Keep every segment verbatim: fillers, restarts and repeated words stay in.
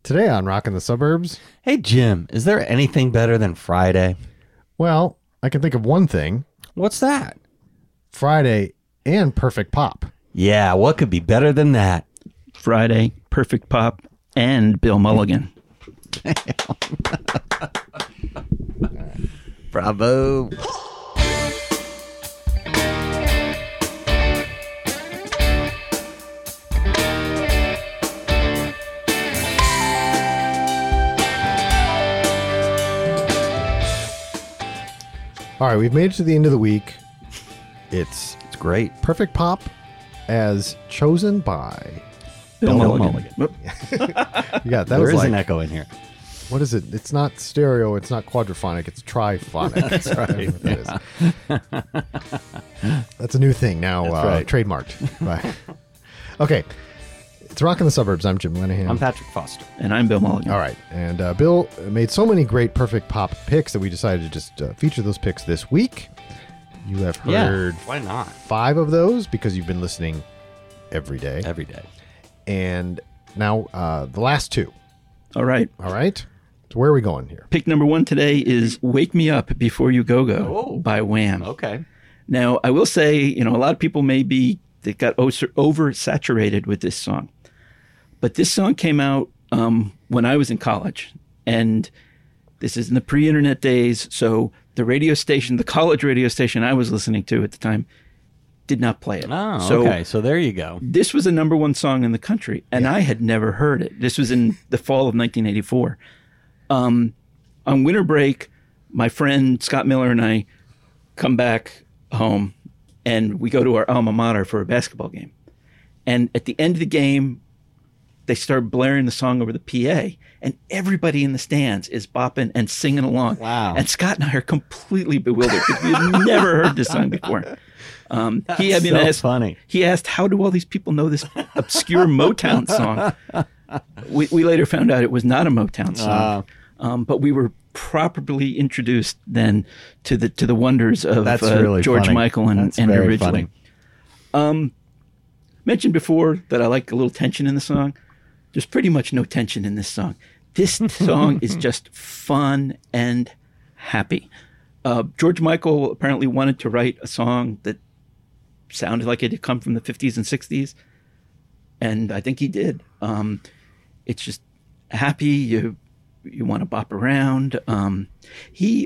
Today on Rockin' the Suburbs. Hey, Jim, is there anything better than Friday? Well, I can think of one thing. What's that? Friday and Perfect Pop. Yeah, what could be better than that? Friday, Perfect Pop, and Bill Mulligan. Bravo. All right, we've made it to the end of the week. It's It's great. Perfect Pop as chosen by... Bill, Bill Mulligan. Mulligan. Yeah, that There was is like... an echo in here. What is it? It's not stereo. It's not quadraphonic. It's triphonic. That's right. That is. That's a new thing now. That's Uh, right. Trademarked. Right. Okay. It's Rockin' the Suburbs. I'm Jim Lenahan. I'm Patrick Foster. And I'm Bill Mulligan. All right. And uh, Bill made so many great Perfect Pop picks that we decided to just uh, feature those picks this week. You have heard Yeah, why not? five of those because you've been listening every day. Every day. And now uh, the last two. All right. All right. So where are we going here? Pick number one today is Wake Me Up Before You Go Go Oh. by Wham. Okay. Now, I will say, you know, a lot of people maybe they got o- oversaturated with this song. But this song came out um, when I was in college. And this is in the pre-internet days. So the radio station, the college radio station I was listening to at the time, did not play it. Oh, so okay. So there you go. this was a number one song in the country, and I had never heard it. This was in the fall of nineteen eighty-four. Um, on winter break, my friend Scott Miller and I come back home, and we go to our alma mater for a basketball game. And at the end of the game, they start blaring the song over the P A, and everybody in the stands is bopping and singing along. Wow. And Scott and I are completely bewildered because we had never heard this song before. Um, he, I mean, so asked, funny. He asked, how do all these people know this obscure Motown song? We, we later found out it was not a Motown song, um, but we were properly introduced then to the to the wonders of That's uh, really George funny. Michael and, That's and very originally. funny. Mentioned before that I like a little tension in the song. There's pretty much no tension in this song. This song is just fun and happy. Uh, George Michael apparently wanted to write a song that sounded like it had come from the fifties and sixties, and I think he did. Um, it's just happy. You you want to bop around. Um, he,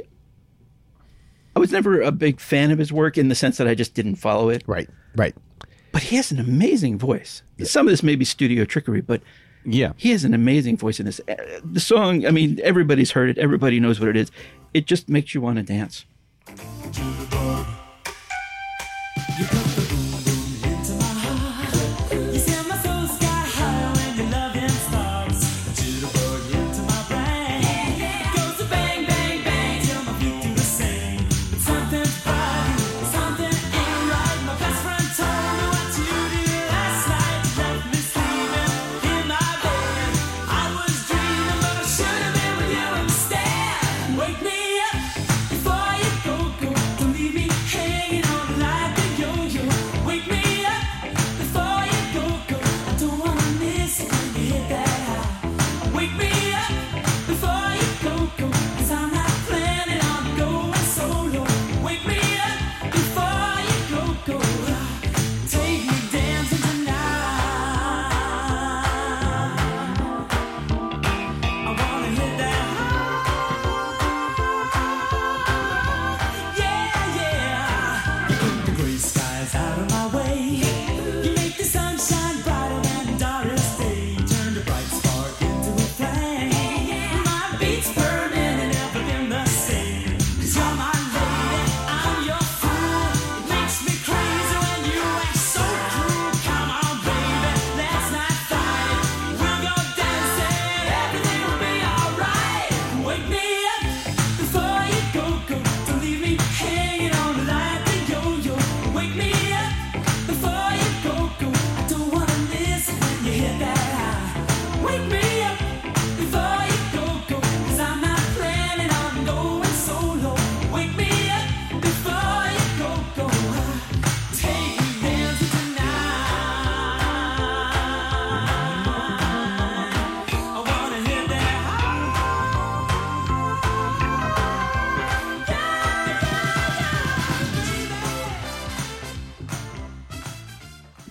I was never a big fan of his work in the sense that I just didn't follow it. Right. Right. But he has an amazing voice. Some of this may be studio trickery, but Yeah. he has an amazing voice in this. Uh, The song, I mean, everybody's heard it. Everybody knows what it is. It just makes you want to dance. You send my soul sky high when your loving starts. To the bug into my brain. Goes to bang, bang, bang till my feet do the same. But something's bugging, something ain't right. My best friend told me what you did last night. Left me sleeping in my bed. I was dreaming, but I should have been with you instead. Wake me up before you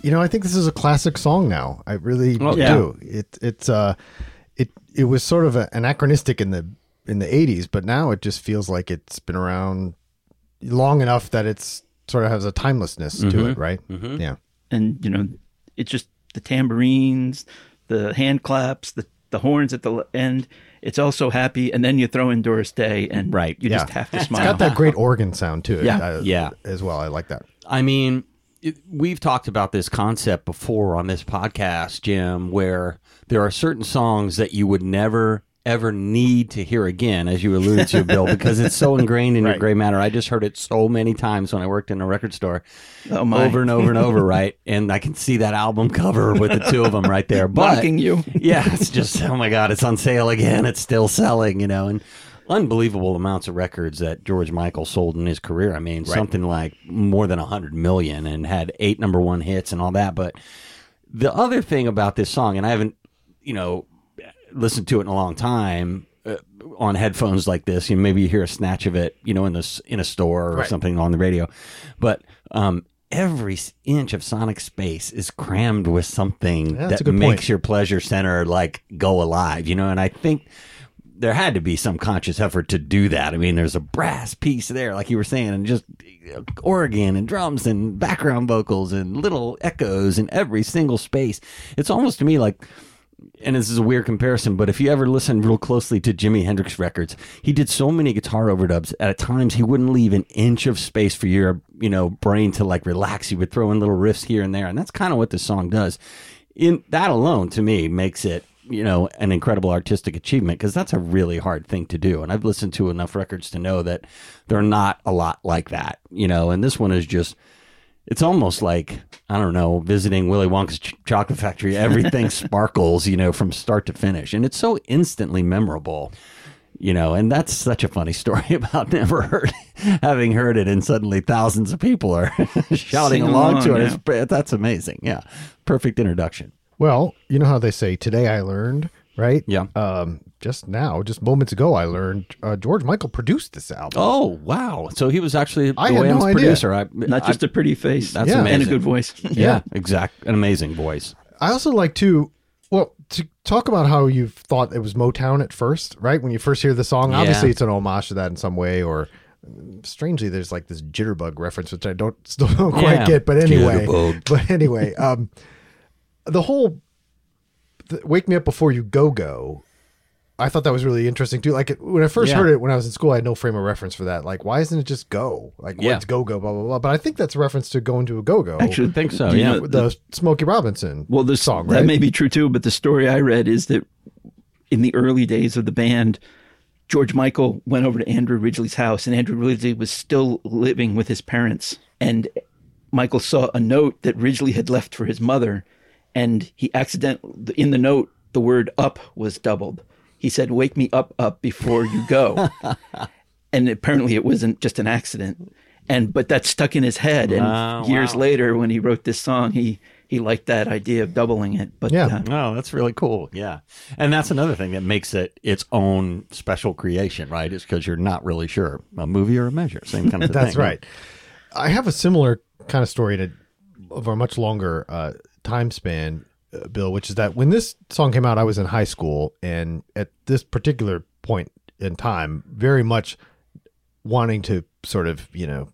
You know, I think this is a classic song now. I really Oh, yeah. do. It it's uh it it was sort of a, anachronistic in the in the eighties, but now it just feels like it's been around long enough that it's sort of has a timelessness to it, right? Mhm. Yeah. And, you know, it's just the tambourines, the hand claps, the, the horns at the l- end. It's all so happy. And then you throw in Doris Day and Right. you Yeah. just have to It's smile. got that great organ sound to it. Yeah. uh, Yeah. As well. I like that. I mean, it, we've talked about this concept before on this podcast, Jim, where there are certain songs that you would never ever need to hear again, as you alluded to, Bill, because it's so ingrained in your Right. gray matter. I just heard it so many times when I worked in a record store, Oh, my. over and over and over, right? And I can see that album cover with the two of them right there. But Mocking you. yeah, it's just, oh my God, it's on sale again. It's still selling, you know, and unbelievable amounts of records that George Michael sold in his career. I mean, something like more than one hundred million and had eight number one hits and all that. But the other thing about this song, and I haven't, you know, listened to it in a long time uh, on headphones like this, you know, maybe you hear a snatch of it, you know, in the in a store or Right. something on the radio, but um, every s- inch of sonic space is crammed with something Yeah, that's a that good makes point. your pleasure center like go alive, you know. And I think there had to be some conscious effort to do that. I mean, there's a brass piece there, like you were saying, and just uh, organ and drums and background vocals and little echoes in every single space. It's almost to me like, and this is a weird comparison, but if you ever listen real closely to Jimi Hendrix records, he did so many guitar overdubs. At times, he wouldn't leave an inch of space for your, you know, brain to like relax. He would throw in little riffs here and there, and that's kind of what this song does. In that alone, to me, makes it, you know, an incredible artistic achievement, because that's a really hard thing to do. And I've listened to enough records to know that they're not a lot like that, you know. And this one is just, it's almost like, I don't know, visiting Willy Wonka's ch- chocolate factory. Everything sparkles, you know, from start to finish. And it's so instantly memorable, you know, and that's such a funny story about never heard, having heard it, and suddenly thousands of people are shouting Sing along, to along, it. It's, that's amazing. Yeah. Perfect introduction. Well, you know how they say, today I learned, right? Yeah. Um, just now, just moments ago, I learned uh, George Michael produced this album. Oh, wow. So he was actually I the had Wham's no idea. producer. I, Not just I, a pretty face. That's Yeah. And a amazing. good voice. Yeah, exact. An amazing voice. I also like to, well, to talk about how you thought it was Motown at first, right? When you first hear the song, Yeah. obviously it's an homage to that in some way, or strangely, there's like this jitterbug reference, which I don't still don't quite Yeah. get. But anyway, Jitterbug. but anyway, um, the whole the, "Wake Me Up Before You Go Go." I thought that was really interesting too. Like when I first Yeah. heard it when I was in school, I had no frame of reference for that. Like, why isn't it just go? Like, Yeah. what's go go? Blah blah blah. But I think that's a reference to going to a go go. Actually, I think so, do you yeah. know- the Smokey Robinson. Well, this song, that right? may be true too, but the story I read is that in the early days of the band, George Michael went over to Andrew Ridgely's house, and Andrew Ridgely was still living with his parents. And Michael saw a note that Ridgely had left for his mother, and he accidentally, in the note, the word "up" was doubled. He said, "Wake me up, up before you go," and apparently it wasn't just an accident. And but that stuck in his head, and Oh, years wow. later, when he wrote this song, he he liked that idea of doubling it. But Yeah. uh, Oh, that's really cool. Yeah. And that's another thing that makes it its own special creation, right? Is because you're not really sure, a movie or a measure. Same kind of thing. That's right. I have a similar kind of story to over a much longer uh, time span, uh, Bill, which is that when this song came out, I was in high school, and at this particular point in time, very much wanting to sort of, you know,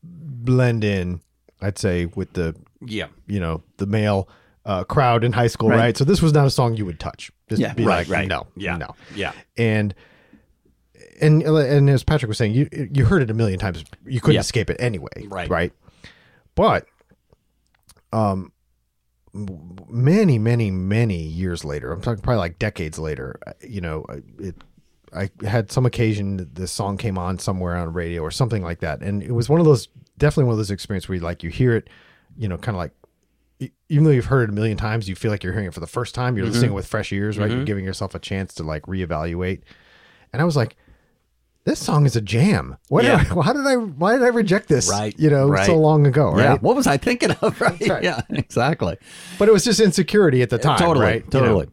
blend in, I'd say, with the, Yeah. you know, the male uh, crowd in high school, right. Right. So this was not a song you would touch. Just Yeah. be Right, like, right. no, Yeah. no. Yeah. And and and as Patrick was saying, you you heard it a million times. You couldn't Yeah. escape it anyway, Right. Right. But, um, m- many, many, many years later, I'm talking probably like decades later. uh, You know, it. I had some occasion that this song came on somewhere on radio or something like that, and it was one of those, definitely one of those experiences where you, like you hear it, you know, kind of like, e- even though you've heard it a million times, you feel like you're hearing it for the first time. You're listening with fresh ears, right? You're giving yourself a chance to like reevaluate. And I was like, this song is a jam. What Yeah. did I, how did I, why did I reject this, Right, you know, right. so long ago, Yeah. right? What was I thinking of? Right. right. Yeah, exactly. But it was just insecurity at the time, Totally, right? You know? totally.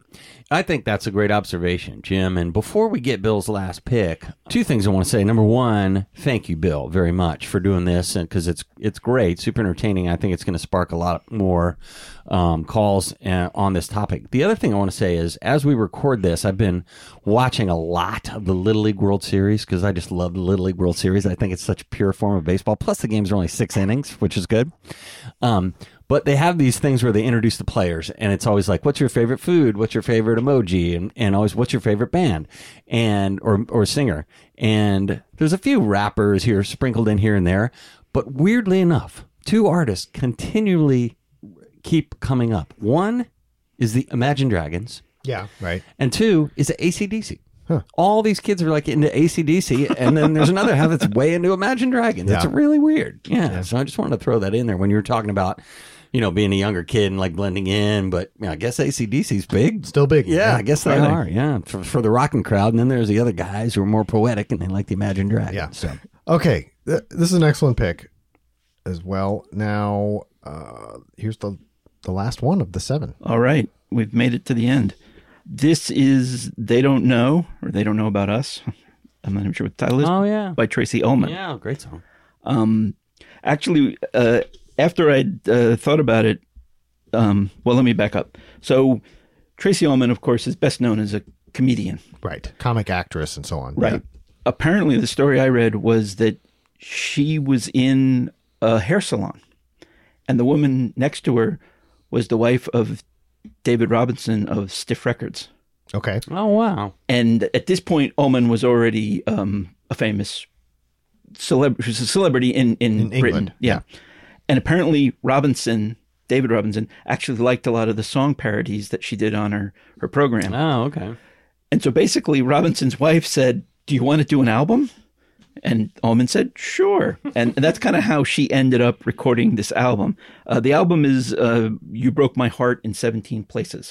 I think that's a great observation, Jim. And before we get Bill's last pick, two things I want to say. Number one, thank you, Bill, very much for doing this, and because it's it's great, super entertaining. I think it's going to spark a lot more um, calls uh, on this topic. The other thing I want to say is, as we record this, I've been watching a lot of the Little League World Series because I just love the Little League World Series. I think it's such a pure form of baseball. Plus, the games are only six innings, which is good. Um, But they have these things where they introduce the players, and it's always like, what's your favorite food? What's your favorite emoji? And, and always, what's your favorite band and or or singer? And there's a few rappers here sprinkled in here and there. But weirdly enough, two artists continually keep coming up. One is the Imagine Dragons, Yeah, right. and two is the A C D C. Huh. All these kids are like into A C D C, and then there's another half that's way into Imagine Dragons. It's Yeah. really weird. Yeah. Yeah. So I just wanted to throw that in there when you were talking about, you know, being a younger kid and like blending in. But you know, I guess A C D C's big. Still big. Yeah, I guess they Right. are. Yeah, for, for the rocking crowd. And then there's the other guys who are more poetic and they like the Imagine Dragons. Yeah. So Okay, th- this is an excellent pick as well. Now, uh, here's the the last one of the seven. All right, we've made it to the end. This is They Don't Know, or They Don't Know About Us. I'm not even sure what the title is. Oh, yeah. By Tracy Ullman. Yeah, great song. Um, actually, uh, after I'd uh, thought about it, um, well, let me back up. So, Tracy Ullman, of course, is best known as a comedian. Right. Comic actress and so on. Right. Apparently, the story I read was that she was in a hair salon, and the woman next to her was the wife of David Robinson of Stiff Records. Yeah. Okay. Oh, wow. And at this point, Ullman was already um, a famous celebrity. She was a celebrity in, in, In Britain. England, Yeah. And apparently, Robinson, David Robinson, actually liked a lot of the song parodies that she did on her, her program. Oh, okay. And so basically, Robinson's wife said, "Do you want to do an album?" And Ullman said, "Sure." And, and that's kind of how she ended up recording this album. Uh, the album is uh, You Broke My Heart in seventeen Places.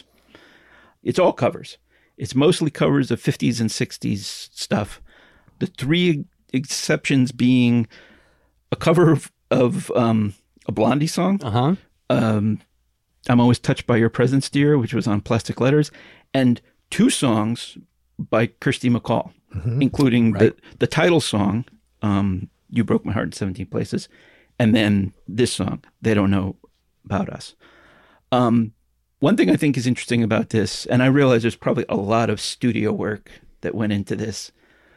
It's all covers. It's mostly covers of fifties and sixties stuff. The three exceptions being a cover of, of um, a Blondie song, Uh-huh. um, I'm Always Touched by Your Presence, Dear, which was on Plastic Letters, and two songs by Kirsty MacColl, including Right. the, the title song, um, You Broke My Heart in seventeen Places, and then this song, They Don't Know About Us. Um, one thing I think is interesting about this, and I realize there's probably a lot of studio work that went into this,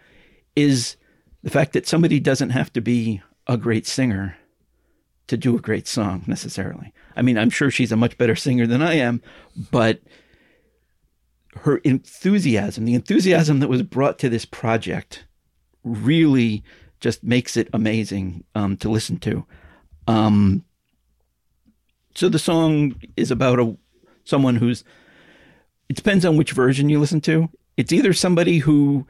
is the fact that somebody doesn't have to be a great singer to do a great song necessarily. I mean, I'm sure she's a much better singer than I am, but her enthusiasm, the enthusiasm that was brought to this project really just makes it amazing um, to listen to. Um, so the song is about a someone who's, it depends on which version you listen to. It's either somebody who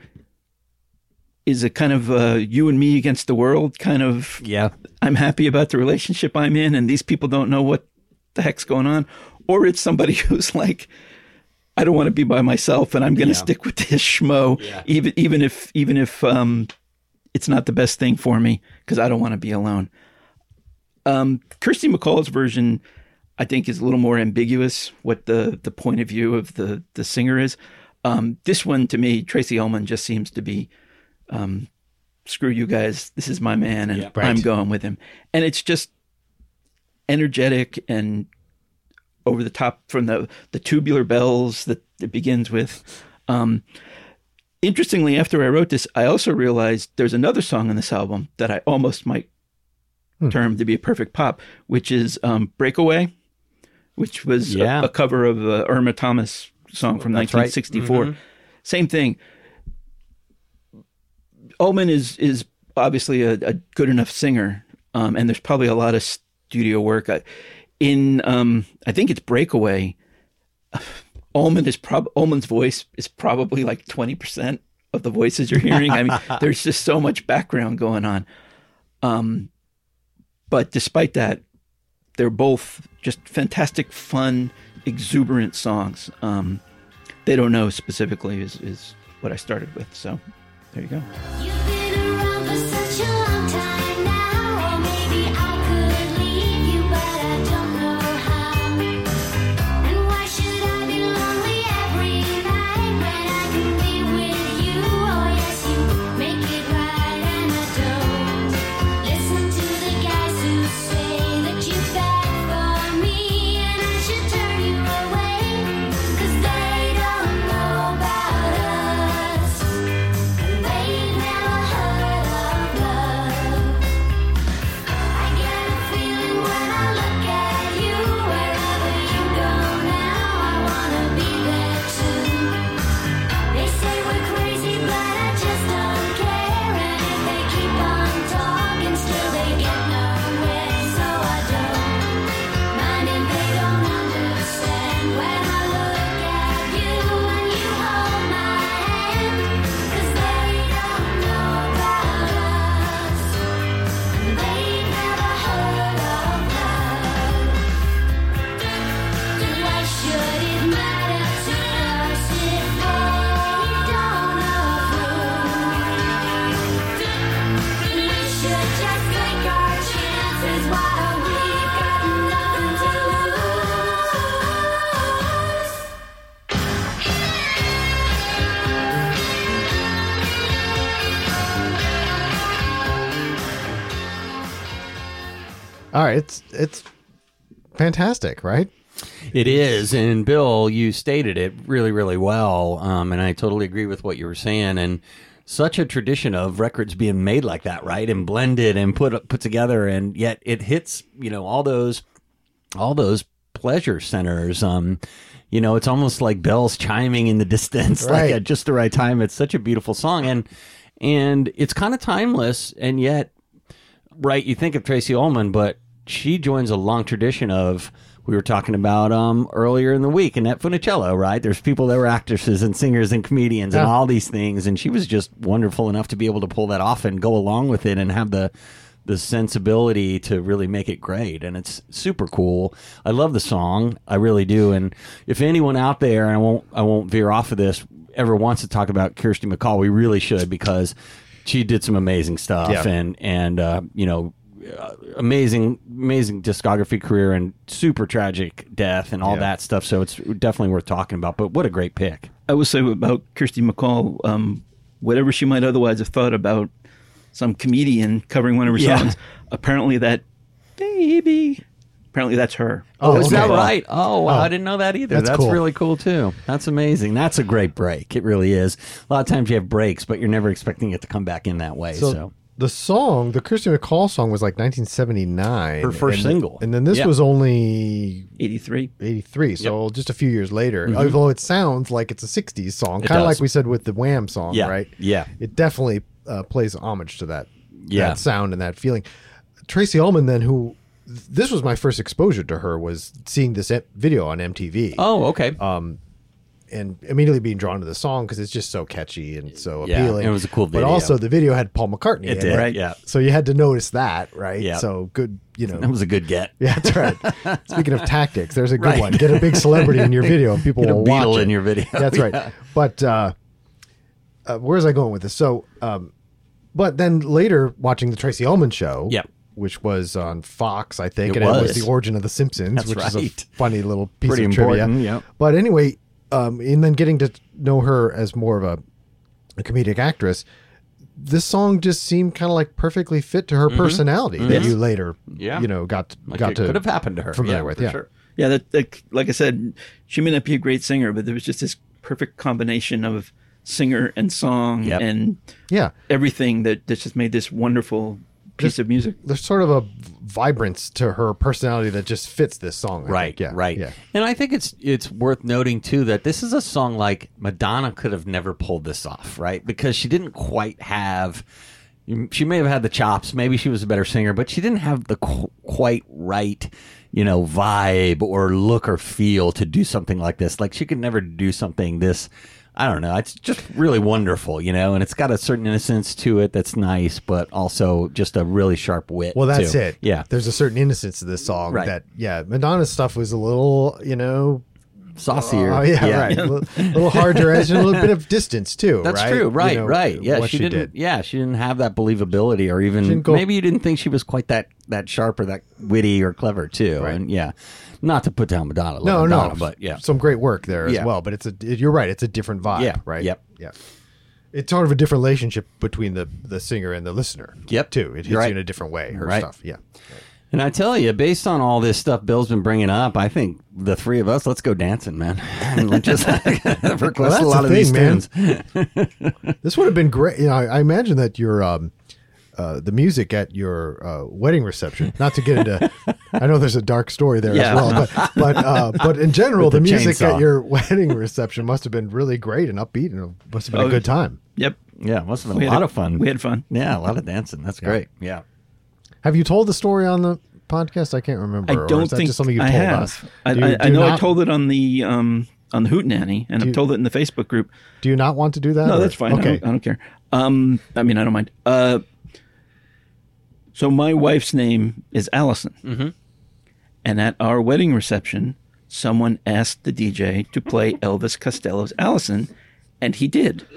is a kind of uh, you and me against the world kind of, Yeah. I'm happy about the relationship I'm in and these people don't know what the heck's going on. Or it's somebody who's like, I don't want to be by myself and I'm going to Yeah. stick with this schmo, Yeah. even even if even if um, it's not the best thing for me because I don't want to be alone. Um, Kirsty MacColl's version, I think, is a little more ambiguous what the, the point of view of the, the singer is. Um, this one, to me, Tracy Ullman just seems to be, um, screw you guys, this is my man, and Yeah. Right. I'm going with him. And it's just energetic and over the top from the, the tubular bells that it begins with. Um, interestingly, after I wrote this, I also realized there's another song on this album that I almost might term to be a perfect pop, which is um, Breakaway, which was a- Yeah. a, cover of a Irma Thomas song from That's right. nineteen sixty-four. Mhm. Same thing. Ullman is is obviously a, a good enough singer, um, and there's probably a lot of studio work. I- In um, I think it's Breakaway. Ullman is prob Ullman's voice is probably like twenty percent of the voices you're hearing. I mean, there's just so much background going on. Um, but despite that, they're both just fantastic, fun, exuberant songs. Um, They Don't Know specifically is, is what I started with. So there you go. You've been around for such a long time now, or maybe I could leave you, but I don't know how. And why should I be lonely every All right, it's it's fantastic, right? It is, and Bill, you stated it really, really well, um, and I totally agree with what you were saying. And such a tradition of records being made like that, right, and blended and put put together, and yet it hits, you know, all those all those pleasure centers. Um, you know, it's almost like bells chiming in the distance, Right. like at just the right time. It's such a beautiful song, and and it's kind of timeless, and yet, right? You think of Tracy Ullman, but she joins a long tradition of. We were talking about um, earlier in the week, Annette Funicello, right? There's people that were actresses and singers and comedians and Yeah. all these things, and she was just wonderful enough to be able to pull that off and go along with it and have the the sensibility to really make it great. And it's super cool. I love the song, I really do. And if anyone out there, and I won't I won't veer off of this, ever wants to talk about Kirsty MacColl, we really should, because she did some amazing stuff, Yeah. and and uh, you know. Uh, amazing, amazing discography career and super tragic death and all Yeah. that stuff. So it's definitely worth talking about. But what a great pick! I will say about Kirsty MacColl, um, whatever she might otherwise have thought about some comedian covering one of her Yeah. songs, apparently that baby, apparently that's her. Oh, Is that okay. right? Oh, wow, Oh, I didn't know that either. that's That's, cool. really cool too. That's amazing. That's a great break. It really is. A lot of times you have breaks, but you're never expecting it to come back in that way. So, So, the song, the Kirsty MacColl song, was like nineteen seventy-nine. Her first and, single. and then this Yeah. was only eighty-three. eighty-three, so just a few years later. Although it sounds like it's a sixties song, It kind of does. like we said with the Wham song, yeah, right? yeah, It definitely uh, plays homage to that, Yeah. that sound and that feeling. Tracy Ullman, then, who this was my first exposure to her, was seeing this e- video on M T V. Oh, okay. And immediately being drawn to the song because it's just so catchy and so Yeah, appealing. it was a cool But video. also the video had Paul McCartney it in did. it. Right. Yeah, So you had to notice that, right? Yeah. So good, you know. that was a good get. Yeah, that's right. Speaking of tactics, there's a good Right. one. Get a big celebrity in your video and people Get a will Beatle watch it. in your video. That's right. Yeah. But uh, uh, where was I going with this? So, um, but then later watching the Tracy Ullman show, Yep. which was on Fox, I think, It and it was. was the origin of The Simpsons, That's which is a right. funny little piece Pretty of trivia. important, yep. But anyway, um, and then getting to know her as more of a, a comedic actress, this song just seemed kind of like perfectly fit to her personality that you later, Mm-hmm. Yeah. you know, got Like got it to could have happened to her. familiar yeah, with. for Yeah. sure. Yeah, that, that like I said, she may not be a great singer, but there was just this perfect combination of singer and song Yep. and Yeah. everything that, that just made this wonderful piece of music. There's sort of a vibrance to her personality that just fits this song. I Right, think. Yeah. right. Yeah. And I think it's it's worth noting too that this is a song like Madonna could have never pulled this off, right? Because she didn't quite have. She may have had the chops. Maybe she was a better singer, but she didn't have the qu- quite right, you know, vibe or look or feel to do something like this. Like she could never do something this. I don't know. It's just really wonderful, you know, and it's got a certain innocence to it that's nice, but also just a really sharp wit. Well, that's too. it. Yeah, There's a certain innocence to this song Right. that, yeah, Madonna's stuff was a little, you know, saucier. oh, yeah, right. A little, little harder edge and a little bit of distance too. That's right? true. You Right, know, right. Yeah, what she, didn't. did. Yeah, she didn't have that believability, or even didn't go- maybe you didn't think she was quite that that sharp or that witty or clever too. Right. And yeah, not to put down Madonna. love No, Madonna, no, but yeah, some great work there as Yeah. well. But it's a, it, you're right. It's a different vibe. Yeah, Right. yep. Yeah. It's sort of a different relationship between the the singer and the listener. Yep. Too. It hits You're right. you in a different way. Her Right. stuff. Yeah. And I tell you, based on all this stuff Bill's been bringing up, I think the three of us, let's go dancing, man. And let's just request Well, that's a lot the of these thing, man. tunes. This would have been great. You know, I, I imagine that your um, uh, the music at your uh, wedding reception. Not to get into, I know there's a dark story there Yeah. as well, but but uh, but in general, With the, the music chainsaw. at your wedding reception must have been really great and upbeat, and it must have been Oh, a good time. Yep. Yeah, must have been We a had lot a- of fun. we had fun. Yeah, a lot of dancing. That's great. Yeah. Have you told the story on the podcast? I can't remember. I or don't is that think just something you I told have. us? I, Do you- I, do I you know I not- told it on the um, on the Hootenanny, and Do I've you- told it in the Facebook group. Do you not want to do that? No, or- that's fine. I Okay. don't, I don't care. Um, I mean, I don't mind. Uh, so my wife's name is Allison, Mm-hmm. and at our wedding reception, someone asked the D J to play Elvis Costello's Allison, and he did.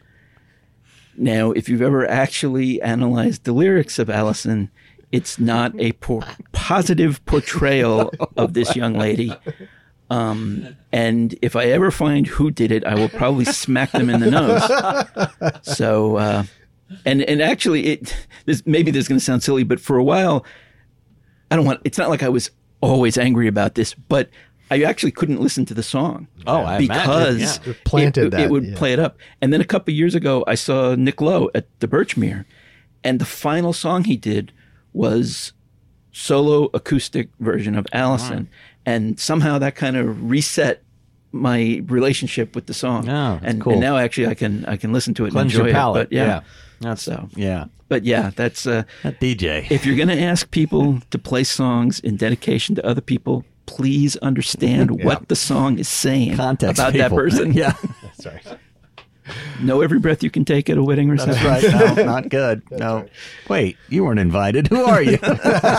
Now, if you've ever actually analyzed the lyrics of Allison, it's not a por- positive portrayal of this young lady. Um, and if I ever find who did it, I will probably smack them in the nose. So, uh, and and actually, it this maybe this is going to sound silly, but for a while, I don't want. It's not like I was always angry about this, but I actually couldn't listen to the song. Oh, I because imagine, yeah. It planted it, that, it would yeah. play it up. And then a couple of years ago, I saw Nick Lowe at the Birchmere, and the final song he did was solo acoustic version of Allison, and somehow that kind of reset my relationship with the song. Oh, that's and, cool. and now actually I can I can listen to it Cleanse and enjoy your palate. it. But yeah, yeah. That's So. yeah. but yeah, that's uh, That D J. if you're going to ask people to play songs in dedication to other people, please understand what the song is saying Context about that people. person. Yeah. That's right. Know every breath you can take at a wedding reception. That's right. No, not good. no. Wait, you weren't invited. Who are you?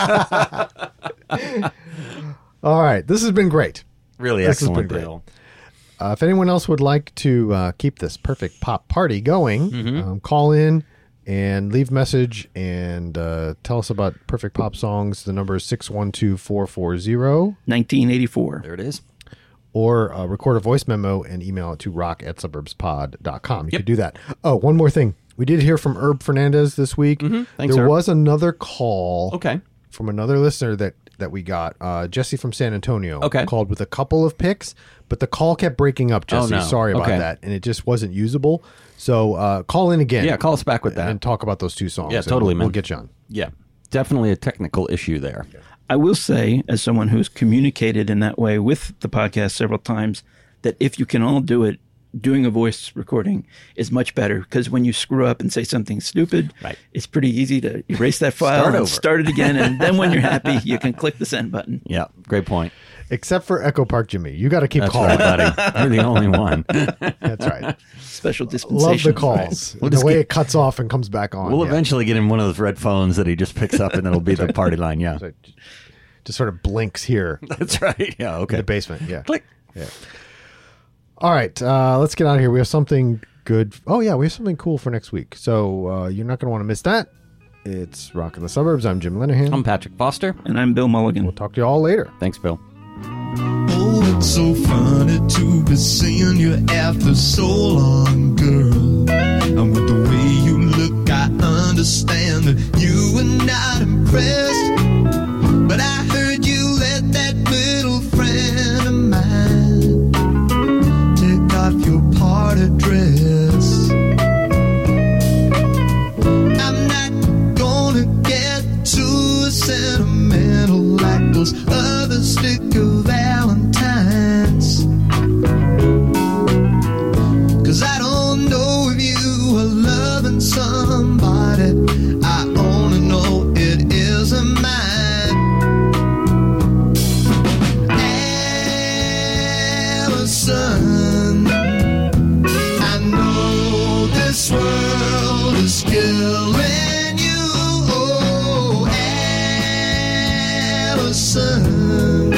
All right. This has been great. really This has excellent, been great. Bill. Uh, if anyone else would like to uh, keep this perfect pop party going, Mm-hmm. um, call in and leave a message and uh, tell us about perfect pop songs. The number is six one two, four four zero, nineteen eighty-four. There it is. or uh, record a voice memo and email it to rock at suburbs pod dot com. You could do that. Oh, one more thing. We did hear from Herb Fernandez this week. Thanks, there Herb. was another call Okay. from another listener that, that we got. Uh, Jesse from San Antonio Okay. called with a couple of picks, but the call kept breaking up, Jesse. Oh, no. Sorry about Okay. that. And it just wasn't usable. So uh, call in again. Yeah, call us back with that. And talk about those two songs. Yeah, and totally, we'll, man. We'll get you on. Yeah. Definitely a technical issue there. I will say, as someone who's communicated in that way with the podcast several times, that if you can all do it, doing a voice recording is much better, because when you screw up and say something stupid, Right. it's pretty easy to erase that file Start and over. start it again. And then when you're happy, you can click the send button. Yeah. Great point. Except for Echo Park Jimmy. You got to keep That's calling. right, buddy. You're the only one. That's right. Special dispensation. Love the calls. We'll the just way get- it cuts off and comes back on. We'll Yeah. eventually get him one of those red phones that he just picks up and it'll be the party line. Yeah. So j- just sort of blinks here That's right. Yeah. in Okay. the basement. Yeah. Click. All right, uh, let's get out of here. We have something good. Oh, yeah, we have something cool for next week. So uh, you're not going to want to miss that. It's Rock in the Suburbs. I'm Jim Linehan. I'm Patrick Foster. And I'm Bill Mulligan. We'll talk to you all later. Thanks, Bill. Oh, it's so funny to be seeing you after so long, girl. And with the way you look, I understand that you were not impressed. But I heard you let that little friend of mine take off your party dress. I'm not gonna get too sentimental like those other sticker Valentines. Cause I don't know if you are loving somebody. I only know it isn't mine. Allison, I know this world is killing you. Oh, Allison,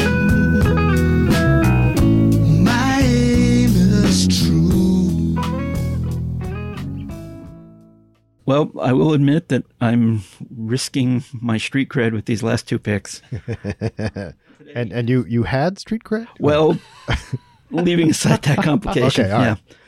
my aim is true. Well, I will admit that I'm risking my street cred with these last two picks. And and you, you had street cred? Well, leaving aside that complication, Okay, all right. yeah.